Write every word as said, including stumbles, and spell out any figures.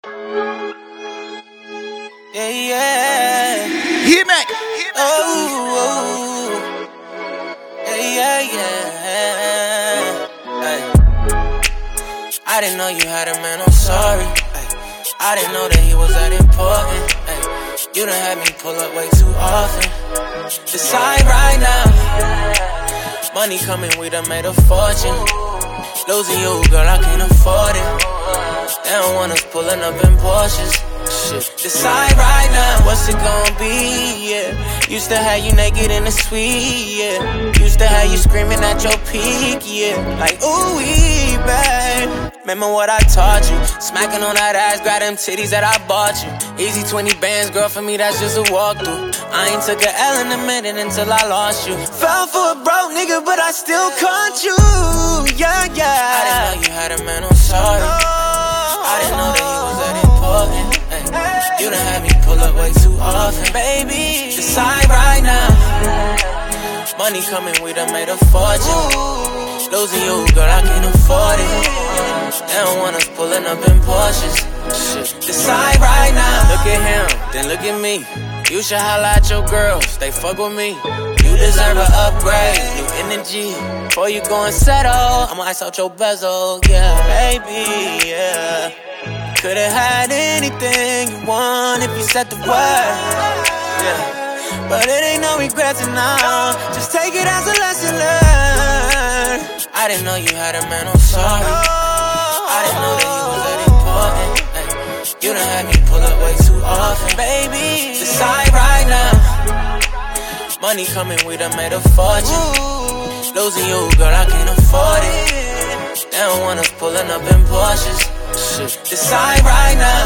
Yeah, yeah. Hit me. Oh, oh. Yeah, yeah, yeah. Hey. I didn't know you had a man, I'm sorry. Hey. I didn't know that he was that important. Hey. You done had me pull up way too often. Decide right now. Money coming, we done made a fortune. Losing you, girl, I can't afford it. They don't want us pulling up in Porsches. Shit. Decide right now, what's it gonna be, yeah. Used to have you naked in the suite, yeah. Used to have you screaming at your peak, yeah. Like, ooh-wee, babe. Remember what I taught you. Smacking on that ass, grab them titties that I bought you. Easy twenty bands, girl, for me that's just a walkthrough. I ain't took an L in a minute until I lost you. Fell for a broke nigga, but I still caught you, yeah, yeah. I didn't know you had a man, I'm sorry. I didn't know that he was that important. You done had me pull up way too often, baby. Decide right now. Money coming, we done made a fortune. Losing you, girl, I can't afford it. They don't want us pulling up in Porsches. Shit. Decide right now. Look at him, then look at me. You should holla at your girls, they fuck with me. You deserve an upgrade, new energy. Before you go and settle, I'ma ice out your bezel, yeah, baby, yeah. Could've had anything you want if you set the word, yeah. But it ain't no regrets now, just take it as a lesson learned. I didn't know you had a man, I'm sorry. I didn't know that he was that important. Ay, you done had me pull up way too often, baby. Decide right now. Money coming, we done made a fortune. Losing you, girl, I can't afford it. They don't want us pulling up in Porsches. Shit. Decide right now.